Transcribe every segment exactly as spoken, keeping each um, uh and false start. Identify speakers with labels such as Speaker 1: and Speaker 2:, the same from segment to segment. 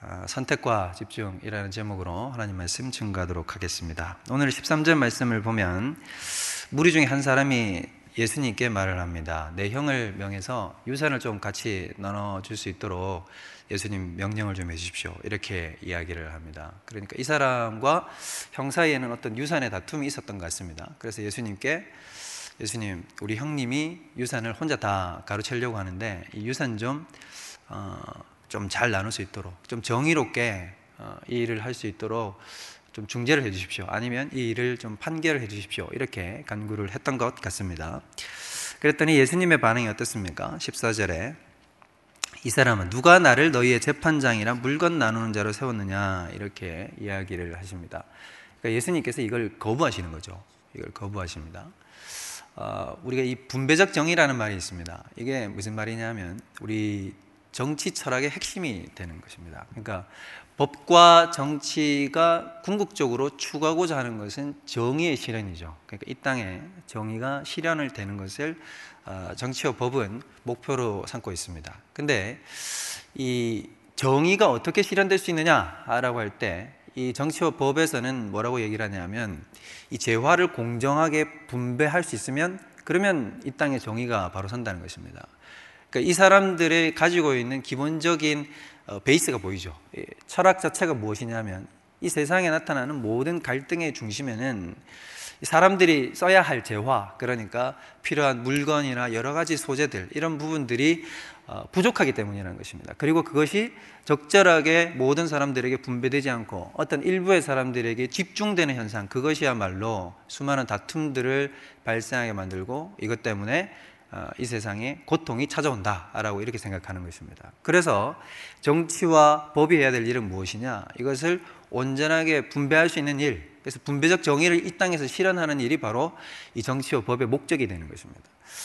Speaker 1: 선택과 집중이라는 제목으로 하나님 말씀 증거하도록 하겠습니다. 오늘 십삼 절 말씀을 보면 무리 중에 한 사람이 예수님께 말을 합니다. 내 형을 명해서 유산을 좀 같이 나눠줄 수 있도록 예수님 명령을 좀 해주십시오, 이렇게 이야기를 합니다. 그러니까 이 사람과 형 사이에는 어떤 유산의 다툼이 있었던 것 같습니다. 그래서 예수님께 예수님, 우리 형님이 유산을 혼자 다 가로채려고 하는데 이 유산 좀 어, 좀 잘 나눌 수 있도록, 좀 정의롭게 어, 이 일을 할 수 있도록 좀 중재를 해 주십시오, 아니면 이 일을 좀 판결을 해 주십시오, 이렇게 간구를 했던 것 같습니다. 그랬더니 예수님의 반응이 어떻습니까? 십사 절에 이 사람은 누가 나를 너희의 재판장이라 물건 나누는 자로 세웠느냐, 이렇게 이야기를 하십니다. 그러니까 예수님께서 이걸 거부하시는 거죠. 이걸 거부하십니다. 어, 우리가 이 분배적 정의라는 말이 있습니다. 이게 무슨 말이냐면 우리 정치 철학의 핵심이 되는 것입니다. 그러니까 법과 정치가 궁극적으로 추구하고자 하는 것은 정의의 실현이죠. 그러니까 이 땅에 정의가 실현을 되는 것을 정치와 법은 목표로 삼고 있습니다. 근데 이 정의가 어떻게 실현될 수 있느냐라고 할 때 이 정치와 법에서는 뭐라고 얘기를 하냐면 이 재화를 공정하게 분배할 수 있으면 그러면 이 땅에 정의가 바로 선다는 것입니다. 그러니까 이 사람들이 가지고 있는 기본적인 베이스가 보이죠. 철학 자체가 무엇이냐면 이 세상에 나타나는 모든 갈등의 중심에는 사람들이 써야 할 재화, 그러니까 필요한 물건이나 여러 가지 소재들, 이런 부분들이 부족하기 때문이라는 것입니다. 그리고 그것이 적절하게 모든 사람들에게 분배되지 않고 어떤 일부의 사람들에게 집중되는 현상, 그것이야말로 수많은 다툼들을 발생하게 만들고 이것 때문에 이 세상에 고통이 찾아온다라고 이렇게 생각하는 것입니다. 그래서 정치와 법이 해야 될 일은 무엇이냐? 이것을 온전하게 분배할 수 있는 일, 그래서 분배적 정의를 이 땅에서 실현하는 일이 바로 이 정치와 법의 목적이 되는 것입니다.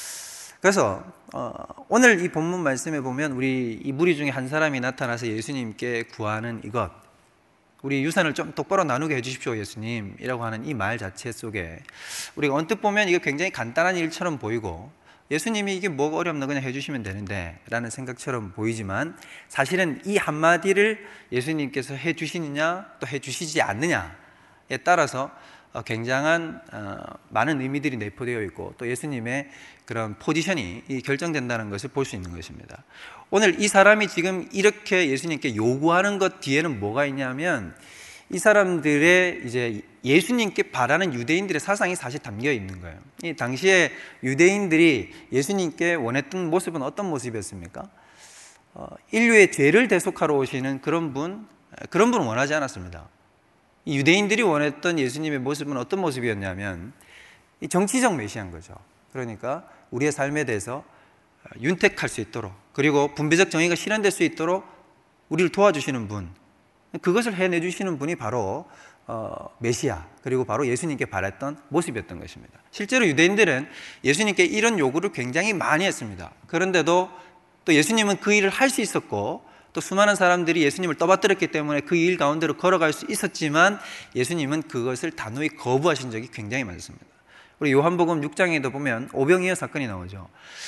Speaker 1: 그래서 어, 오늘 이 본문 말씀에 보면 우리 이 무리 중에 한 사람이 나타나서 예수님께 구하는 이것, 우리 유산을 좀 똑바로 나누게 해주십시오 예수님, 이라고 하는 이 말 자체 속에 우리가 언뜻 보면 이게 굉장히 간단한 일처럼 보이고 예수님이 이게 뭐가 어렵나 그냥 해주시면 되는데 라는 생각처럼 보이지만 사실은 이 한마디를 예수님께서 해주시느냐 또 해주시지 않느냐에 따라서 굉장한 많은 의미들이 내포되어 있고 또 예수님의 그런 포지션이 결정된다는 것을 볼 수 있는 것입니다. 오늘 이 사람이 지금 이렇게 예수님께 요구하는 것 뒤에는 뭐가 있냐면 이 사람들의 이제 예수님께 바라는 유대인들의 사상이 사실 담겨 있는 거예요. 이 당시에 유대인들이 예수님께 원했던 모습은 어떤 모습이었습니까? 어, 인류의 죄를 대속하러 오시는 그런 분, 그런 분은 원하지 않았습니다. 이 유대인들이 원했던 예수님의 모습은 어떤 모습이었냐면 이 정치적 메시아인 거죠. 그러니까 우리의 삶에 대해서 윤택할 수 있도록, 그리고 분배적 정의가 실현될 수 있도록 우리를 도와주시는 분, 그것을 해내주시는 분이 바로 어, 메시아, 그리고 바로 예수님께 바랐던 모습이었던 것입니다. 실제로 유대인들은 예수님께 이런 요구를 굉장히 많이 했습니다. 그런데도 또 예수님은 그 일을 할 수 있었고 또 수많은 사람들이 예수님을 떠받들었기 때문에 그 일 가운데로 걸어갈 수 있었지만 예수님은 그것을 단호히 거부하신 적이 굉장히 많습니다. 우리 요한복음 육 장에도 보면 오병이어 사건이 나오죠.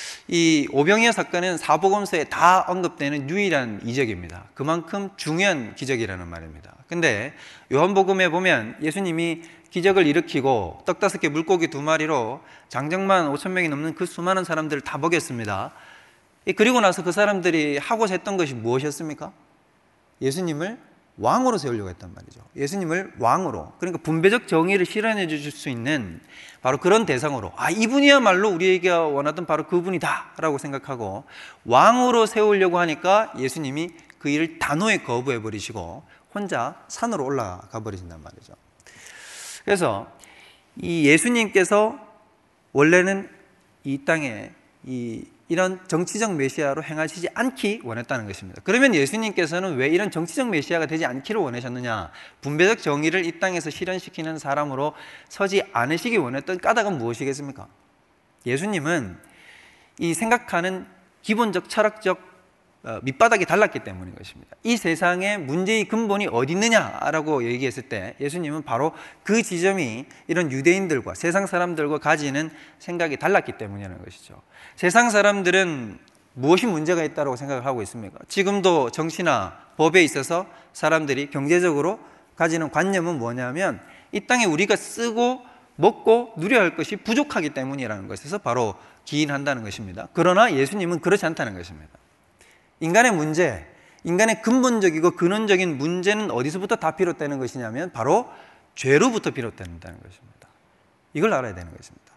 Speaker 1: 이 오병이어 사건은 사복음서에 다 언급되는 유일한 이적입니다. 그만큼 중요한 기적이라는 말입니다. 근데 요한복음에 보면 예수님이 기적을 일으키고 떡 다섯 개 물고기 두 마리로 장정만 오천 명이 넘는 그 수많은 사람들을 다 먹였습니다. 그리고 나서 그 사람들이 하고자 했던 것이 무엇이었습니까? 예수님을 왕으로 세우려고 했단 말이죠. 예수님을 왕으로, 그러니까 분배적 정의를 실현해 주실 수 있는 바로 그런 대상으로, 아, 이분이야말로 우리에게 원하던 바로 그분이다 라고 생각하고 왕으로 세우려고 하니까 예수님이 그 일을 단호히 거부해 버리시고 혼자 산으로 올라가 버리신단 말이죠. 그래서 이 예수님께서 원래는 이 땅에 이 이런 정치적 메시아로 행하시지 않기 원했다는 것입니다. 그러면 예수님께서는 왜 이런 정치적 메시아가 되지 않기를 원하셨느냐? 분배적 정의를 이 땅에서 실현시키는 사람으로 서지 않으시기 원했던 까닭은 무엇이겠습니까? 예수님은 이 생각하는 기본적 철학적 밑바닥이 달랐기 때문인 것입니다. 이 세상의 문제의 근본이 어디 있느냐라고 얘기했을 때 예수님은 바로 그 지점이 이런 유대인들과 세상 사람들과 가지는 생각이 달랐기 때문이라는 것이죠. 세상 사람들은 무엇이 문제가 있다고 생각을 하고 있습니까? 지금도 정치나 법에 있어서 사람들이 경제적으로 가지는 관념은 뭐냐면 이 땅에 우리가 쓰고 먹고 누려야 할 것이 부족하기 때문이라는 것에서 바로 기인한다는 것입니다. 그러나 예수님은 그렇지 않다는 것입니다. 인간의 문제, 인간의 근본적이고 근원적인 문제는 어디서부터 다 비롯되는 것이냐면 바로 죄로부터 비롯된다는 것입니다. 이걸 알아야 되는 것입니다.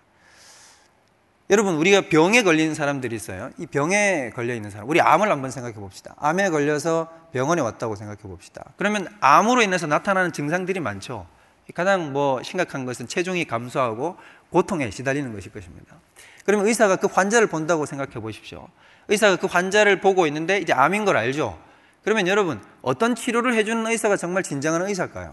Speaker 1: 여러분, 우리가 병에 걸린 사람들이 있어요. 이 병에 걸려 있는 사람, 우리 암을 한번 생각해 봅시다. 암에 걸려서 병원에 왔다고 생각해 봅시다. 그러면 암으로 인해서 나타나는 증상들이 많죠. 가장 뭐 심각한 것은 체중이 감소하고 고통에 시달리는 것일 것입니다. 그러면 의사가 그 환자를 본다고 생각해 보십시오. 의사가 그 환자를 보고 있는데 이제 암인 걸 알죠. 그러면 여러분, 어떤 치료를 해주는 의사가 정말 진정한 의사일까요?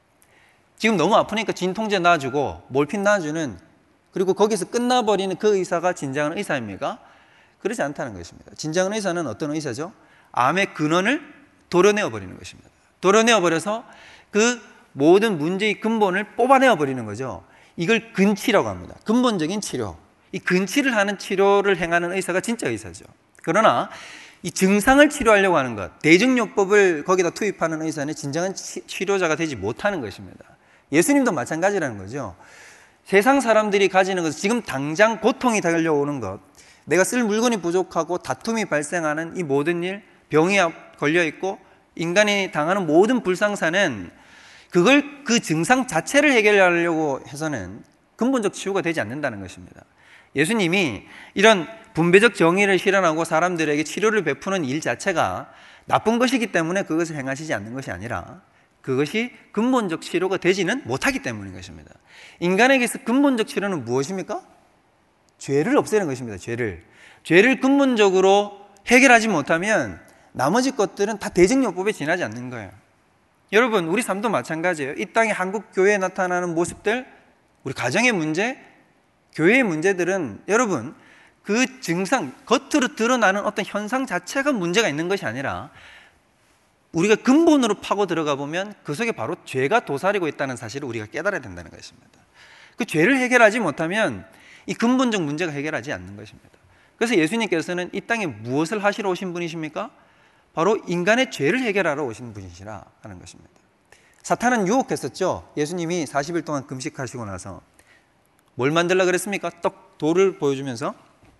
Speaker 1: 지금 너무 아프니까 진통제 놔주고 몰핀 놔주는, 그리고 거기서 끝나버리는 그 의사가 진정한 의사입니까? 그렇지 않다는 것입니다. 진정한 의사는 어떤 의사죠? 암의 근원을 도려내어 버리는 것입니다. 도려내어 버려서 그 모든 문제의 근본을 뽑아내어 버리는 거죠. 이걸 근치라고 합니다. 근본적인 치료. 이 근치를 하는 치료를 행하는 의사가 진짜 의사죠. 그러나 이 증상을 치료하려고 하는 것, 대증요법을 거기다 투입하는 의사는 진정한 치, 치료자가 되지 못하는 것입니다. 예수님도 마찬가지라는 거죠. 세상 사람들이 가지는 것은 지금 당장 고통이 달려오는 것, 내가 쓸 물건이 부족하고 다툼이 발생하는 이 모든 일, 병이 걸려있고 인간이 당하는 모든 불상사는 그걸, 그 증상 자체를 해결하려고 해서는 근본적 치유가 되지 않는다는 것입니다. 예수님이 이런 분배적 정의를 실현하고 사람들에게 치료를 베푸는 일 자체가 나쁜 것이기 때문에 그것을 행하시지 않는 것이 아니라 그것이 근본적 치료가 되지는 못하기 때문인 것입니다. 인간에게서 근본적 치료는 무엇입니까? 죄를 없애는 것입니다. 죄를. 죄를 근본적으로 해결하지 못하면 나머지 것들은 다 대증요법에 지나지 않는 거예요. 여러분, 우리 삶도 마찬가지예요. 이 땅의 한국 교회에 나타나는 모습들, 우리 가정의 문제, 교회의 문제들은 여러분, 그 증상, 겉으로 드러나는 어떤 현상 자체가 문제가 있는 것이 아니라 우리가 근본으로 파고 들어가 보면 그 속에 바로 죄가 도사리고 있다는 사실을 우리가 깨달아야 된다는 것입니다. 그 죄를 해결하지 못하면 이 근본적 문제가 해결하지 않는 것입니다. 그래서 예수님께서는 이 땅에 무엇을 하시러 오신 분이십니까? 바로 인간의 죄를 해결하러 오신 분이시라 하는 것입니다. 사탄은 유혹했었죠. 예수님이 사십 일 동안 금식하시고 나서 뭘 만들려고 그랬습니까? 떡, 돌을 보여주면서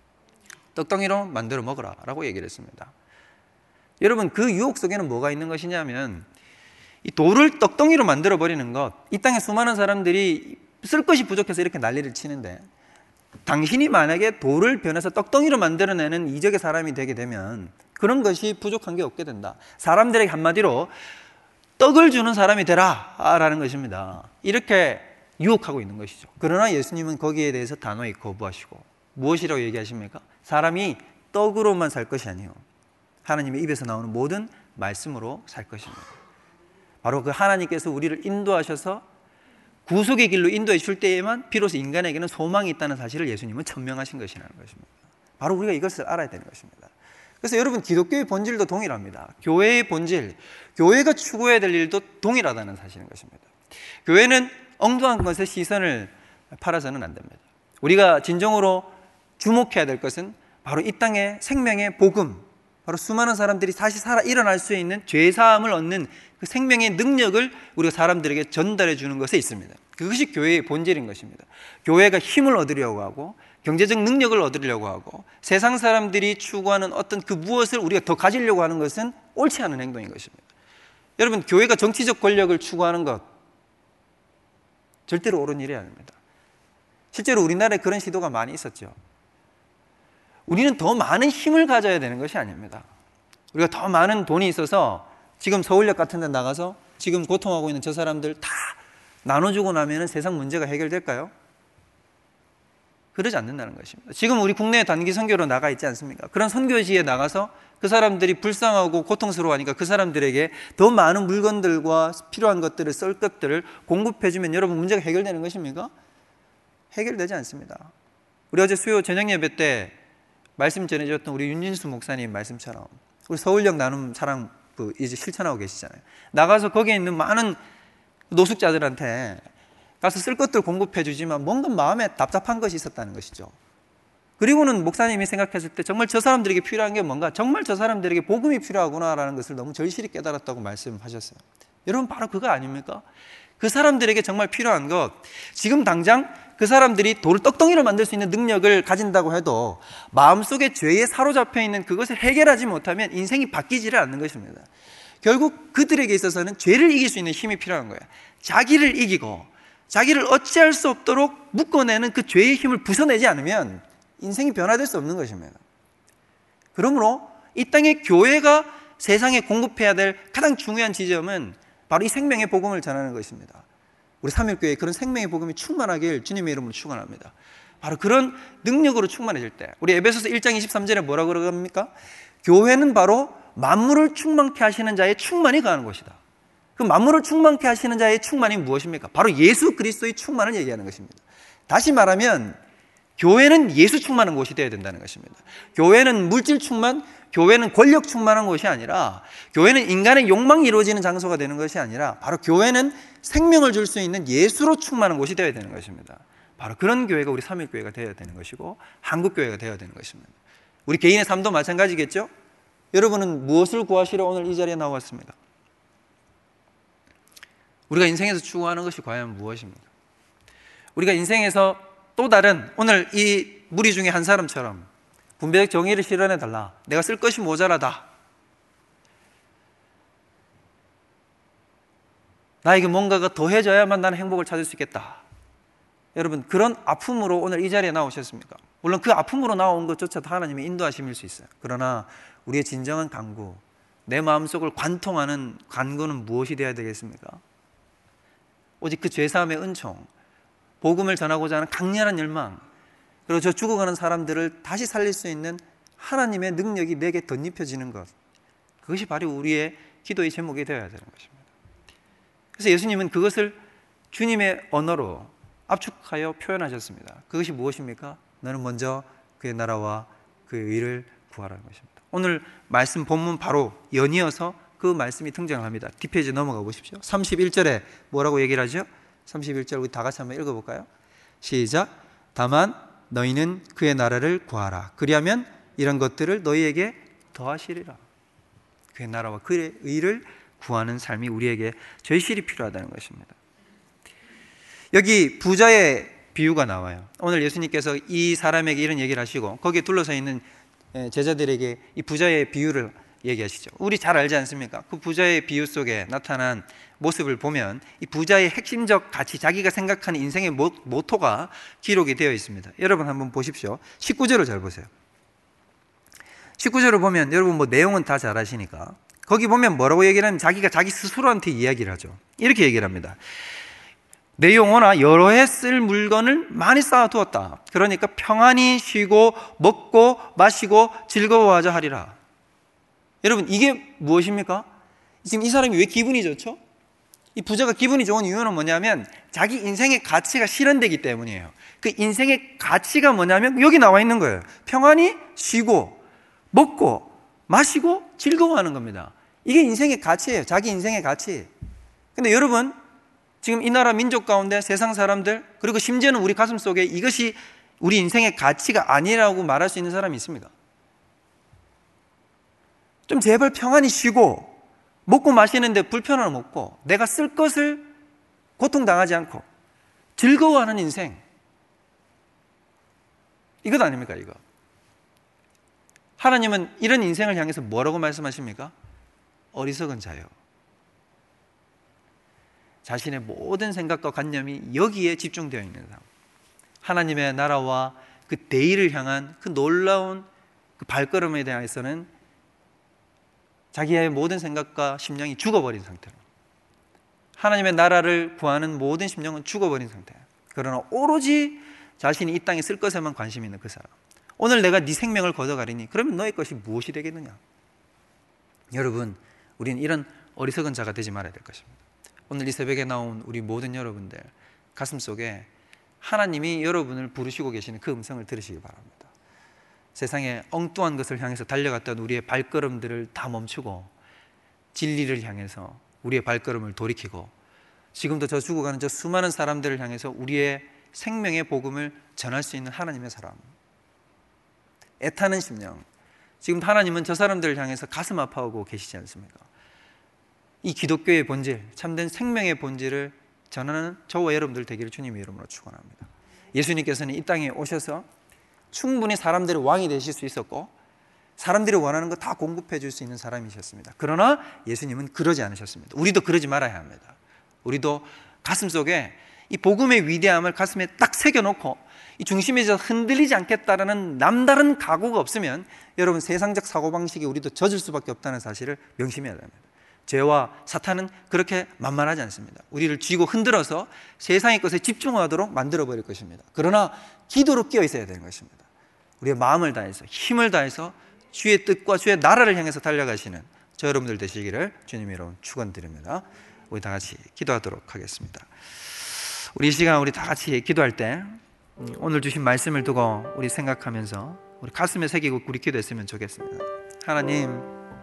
Speaker 1: 떡덩이로 만들어 먹으라 라고 얘기를 했습니다. 여러분, 그 유혹 속에는 뭐가 있는 것이냐면 이 돌을 떡덩이로 만들어 버리는 것, 이 땅에 수많은 사람들이 쓸 것이 부족해서 이렇게 난리를 치는데 당신이 만약에 돌을 변해서 떡덩이로 만들어내는 이적의 사람이 되게 되면 그런 것이 부족한 게 없게 된다. 사람들에게 한마디로 떡을 주는 사람이 되라 라는 것입니다. 이렇게 유혹하고 있는 것이죠. 그러나 예수님은 거기에 대해서 단호히 거부하시고 무엇이라고 얘기하십니까? 사람이 떡으로만 살 것이 아니에요. 하나님의 입에서 나오는 모든 말씀으로 살 것입니다. 바로 그 하나님께서 우리를 인도하셔서 구속의 길로 인도해 줄 때에만 비로소 인간에게는 소망이 있다는 사실을 예수님은 천명하신 것이라는 것입니다. 바로 우리가 이것을 알아야 되는 것입니다. 그래서 여러분, 기독교의 본질도 동일합니다. 교회의 본질, 교회가 추구해야 될 일도 동일하다는 사실인 것입니다. 교회는 엉뚱한 것에 시선을 팔아서는 안 됩니다. 우리가 진정으로 주목해야 될 것은 바로 이 땅의 생명의 복음, 바로 수많은 사람들이 다시 살아 일어날 수 있는 죄사함을 얻는 그 생명의 능력을 우리가 사람들에게 전달해 주는 것에 있습니다. 그것이 교회의 본질인 것입니다. 교회가 힘을 얻으려고 하고 경제적 능력을 얻으려고 하고 세상 사람들이 추구하는 어떤 그 무엇을 우리가 더 가지려고 하는 것은 옳지 않은 행동인 것입니다. 여러분, 교회가 정치적 권력을 추구하는 것 절대로 옳은 일이 아닙니다. 실제로 우리나라에 그런 시도가 많이 있었죠. 우리는 더 많은 힘을 가져야 되는 것이 아닙니다. 우리가 더 많은 돈이 있어서 지금 서울역 같은 데 나가서 지금 고통하고 있는 저 사람들 다 나눠주고 나면 세상 문제가 해결될까요? 그러지 않는다는 것입니다. 지금 우리 국내에 단기 선교로 나가 있지 않습니까? 그런 선교지에 나가서 그 사람들이 불쌍하고 고통스러워하니까 그 사람들에게 더 많은 물건들과 필요한 것들을 쓸 것들을 공급해주면 여러분 문제가 해결되는 것입니까? 해결되지 않습니다. 우리 어제 수요 저녁 예배 때 말씀 전해주셨던 우리 윤진수 목사님 말씀처럼 우리 서울역 나눔 사랑 이제 실천하고 계시잖아요. 나가서 거기에 있는 많은 노숙자들한테 가서 쓸 것들 공급해 주지만 뭔가 마음에 답답한 것이 있었다는 것이죠. 그리고는 목사님이 생각했을 때 정말 저 사람들에게 필요한 게 뭔가, 정말 저 사람들에게 복음이 필요하구나라는 것을 너무 절실히 깨달았다고 말씀하셨어요. 여러분, 바로 그거 아닙니까? 그 사람들에게 정말 필요한 것, 지금 당장 그 사람들이 돌을 떡덩이로 만들 수 있는 능력을 가진다고 해도 마음속에 죄에 사로잡혀 있는 그것을 해결하지 못하면 인생이 바뀌지를 않는 것입니다. 결국 그들에게 있어서는 죄를 이길 수 있는 힘이 필요한 거예요. 자기를 이기고 자기를 어찌할 수 없도록 묶어내는 그 죄의 힘을 부숴내지 않으면 인생이 변화될 수 없는 것입니다. 그러므로 이 땅의 교회가 세상에 공급해야 될 가장 중요한 지점은 바로 이 생명의 복음을 전하는 것입니다. 우리 삼일교회에 그런 생명의 복음이 충만하길 주님의 이름으로 축원합니다. 바로 그런 능력으로 충만해질 때, 우리 에베소서 일 장 이십삼 절에 뭐라고 그럽니까? 교회는 바로 만물을 충만케 하시는 자의 충만이 가는 곳이다. 그 만물을 충만케 하시는 자의 충만이 무엇입니까? 바로 예수 그리스도의 충만을 얘기하는 것입니다. 다시 말하면 교회는 예수 충만한 곳이 되어야 된다는 것입니다. 교회는 물질 충만, 교회는 권력 충만한 곳이 아니라, 교회는 인간의 욕망이 이루어지는 장소가 되는 것이 아니라, 바로 교회는 생명을 줄 수 있는 예수로 충만한 곳이 되어야 되는 것입니다. 바로 그런 교회가 우리 삼일교회가 되어야 되는 것이고, 한국교회가 되어야 되는 것입니다. 우리 개인의 삶도 마찬가지겠죠? 여러분은 무엇을 구하시러 오늘 이 자리에 나왔습니까? 우리가 인생에서 추구하는 것이 과연 무엇입니까? 우리가 인생에서 또 다른, 오늘 이 무리 중에 한 사람처럼 분배적 정의를 실현해달라, 내가 쓸 것이 모자라다, 나에게 뭔가가 더해져야만 나는 행복을 찾을 수 있겠다, 여러분, 그런 아픔으로 오늘 이 자리에 나오셨습니까? 물론 그 아픔으로 나온 것조차도 하나님의 인도하심일 수 있어요. 그러나 우리의 진정한 간구, 내 마음속을 관통하는 간구는 무엇이 되어야 되겠습니까? 오직 그 죄사함의 은총, 복음을 전하고자 하는 강렬한 열망, 그리고 저 죽어가는 사람들을 다시 살릴 수 있는 하나님의 능력이 내게 덧입혀지는 것, 그것이 바로 우리의 기도의 제목이 되어야 되는 것입니다. 그래서 예수님은 그것을 주님의 언어로 압축하여 표현하셨습니다. 그것이 무엇입니까? 너는 먼저 그의 나라와 그의 의를 구하라는 것입니다. 오늘 말씀 본문 바로 연이어서 그 말씀이 등장합니다. 뒷페이지 넘어가 보십시오. 삼십일 절에 뭐라고 얘기를 하죠? 삼십일 절 우리 다 같이 한번 읽어볼까요? 시작. 다만 너희는 그의 나라를 구하라. 그리하면 이런 것들을 너희에게 더하시리라. 그의 나라와 그의 의를 구하는 삶이 우리에게 절실히 필요하다는 것입니다. 여기 부자의 비유가 나와요. 오늘 예수님께서 이 사람에게 이런 얘기를 하시고 거기에 둘러서 있는 제자들에게 이 부자의 비유를 얘기하시죠. 우리 잘 알지 않습니까? 그 부자의 비유 속에 나타난 모습을 보면 이 부자의 핵심적 가치, 자기가 생각하는 인생의 모, 모토가 기록이 되어 있습니다. 여러분 한번 보십시오. 십구 절을 잘 보세요. 십구 절을 보면 여러분 뭐 내용은 다 잘 아시니까 거기 보면 뭐라고 얘기를 하면 자기가 자기 스스로한테 이야기를 하죠. 이렇게 얘기를 합니다. 내 영혼아 여러 해 쓸 물건을 많이 쌓아두었다. 그러니까 평안히 쉬고 먹고 마시고 즐거워하자 하리라. 여러분 이게 무엇입니까? 지금 이 사람이 왜 기분이 좋죠? 이 부자가 기분이 좋은 이유는 뭐냐면 자기 인생의 가치가 실현되기 때문이에요. 그 인생의 가치가 뭐냐면 여기 나와 있는 거예요. 평안히 쉬고 먹고 마시고 즐거워하는 겁니다. 이게 인생의 가치예요. 자기 인생의 가치. 근데 여러분 지금 이 나라 민족 가운데 세상 사람들, 그리고 심지어는 우리 가슴 속에 이것이 우리 인생의 가치가 아니라고 말할 수 있는 사람이 있습니까? 좀 제발 평안히 쉬고 먹고 마시는데 불편함 없고 내가 쓸 것을 고통당하지 않고 즐거워하는 인생, 이것 아닙니까? 이거 하나님은 이런 인생을 향해서 뭐라고 말씀하십니까? 어리석은 자요, 자신의 모든 생각과 관념이 여기에 집중되어 있는 사람, 하나님의 나라와 그 대의를 향한 그 놀라운 그 발걸음에 대해서는 자기의 모든 생각과 심령이 죽어버린 상태로, 하나님의 나라를 구하는 모든 심령은 죽어버린 상태예요. 그러나 오로지 자신이 이 땅에 쓸 것에만 관심이 있는 그 사람, 오늘 내가 네 생명을 걷어가리니 그러면 너의 것이 무엇이 되겠느냐? 여러분 우리는 이런 어리석은 자가 되지 말아야 될 것입니다. 오늘 이 새벽에 나온 우리 모든 여러분들 가슴속에 하나님이 여러분을 부르시고 계시는 그 음성을 들으시기 바랍니다. 세상에 엉뚱한 것을 향해서 달려갔던 우리의 발걸음들을 다 멈추고 진리를 향해서 우리의 발걸음을 돌이키고 지금도 저 죽어가는 저 수많은 사람들을 향해서 우리의 생명의 복음을 전할 수 있는 하나님의 사람, 애타는 심령. 지금 하나님은 저 사람들을 향해서 가슴 아파하고 계시지 않습니까? 이 기독교의 본질, 참된 생명의 본질을 전하는 저와 여러분들 되기를 주님의 이름으로 축원합니다. 예수님께서는 이 땅에 오셔서 충분히 사람들의 왕이 되실 수 있었고 사람들이 원하는 거 다 공급해 줄 수 있는 사람이셨습니다. 그러나 예수님은 그러지 않으셨습니다. 우리도 그러지 말아야 합니다. 우리도 가슴속에 이 복음의 위대함을 가슴에 딱 새겨놓고 이 중심에서 흔들리지 않겠다라는 남다른 각오가 없으면 여러분 세상적 사고방식이 우리도 젖을 수밖에 없다는 사실을 명심해야 됩니다. 죄와 사탄은 그렇게 만만하지 않습니다. 우리를 쥐고 흔들어서 세상의 것에 집중하도록 만들어버릴 것입니다. 그러나 기도로 끼어 있어야 되는 것입니다. 우리의 마음을 다해서 힘을 다해서 주의 뜻과 주의 나라를 향해서 달려가시는 저 여러분들 되시기를 주님 여러분 축원드립니다. 우리 다 같이 기도하도록 하겠습니다. 우리 이 시간 우리 다 같이 기도할 때 오늘 주신 말씀을 두고 우리 생각하면서 우리 가슴에 새기고 우리 기도했으면 좋겠습니다. 하나님,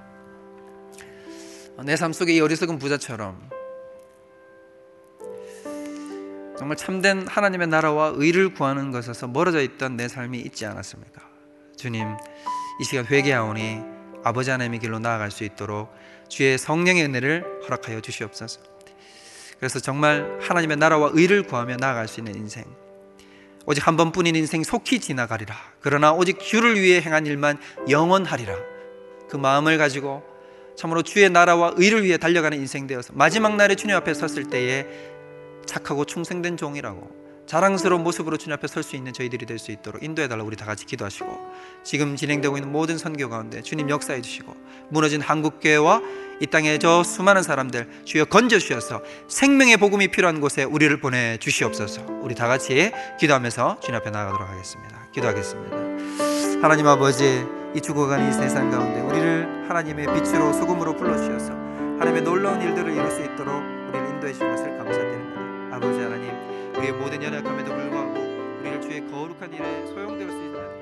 Speaker 1: 내 삶 속에 이 어리석은 부자처럼 정말 참된 하나님의 나라와 의를 구하는 것에서 멀어져 있던 내 삶이 있지 않았습니까? 주님, 이 시간 회개하오니 아버지 하나님의 길로 나아갈 수 있도록 주의 성령의 은혜를 허락하여 주시옵소서. 그래서 정말 하나님의 나라와 의를 구하며 나아갈 수 있는 인생, 오직 한 번뿐인 인생 속히 지나가리라. 그러나 오직 주를 위해 행한 일만 영원하리라. 그 마음을 가지고 참으로 주의 나라와 의를 위해 달려가는 인생 되어서 마지막 날에 주님 앞에 섰을 때에 착하고 충성된 종이라고 자랑스러운 모습으로 주님 앞에 설 수 있는 저희들이 될 수 있도록 인도해달라고 우리 다 같이 기도하시고, 지금 진행되고 있는 모든 선교 가운데 주님 역사해 주시고 무너진 한국교회와 이 땅의 저 수많은 사람들 주여 건져 주셔서 생명의 복음이 필요한 곳에 우리를 보내 주시옵소서. 우리 다 같이 기도하면서 주님 앞에 나아가도록 하겠습니다. 기도하겠습니다. 하나님 아버지, 이 죽어가는 이 세상 가운데 우리를 하나님의 빛으로 소금으로 불러주셔서 하나님의 놀라운 일들을 이룰 수 있도록 우리를 인도해 주신 것을 감사드립니다. 아버지 하나님, 우리의 모든 연약함에도 불구하고 우리를 주의 거룩한 일에 소용될 수 있는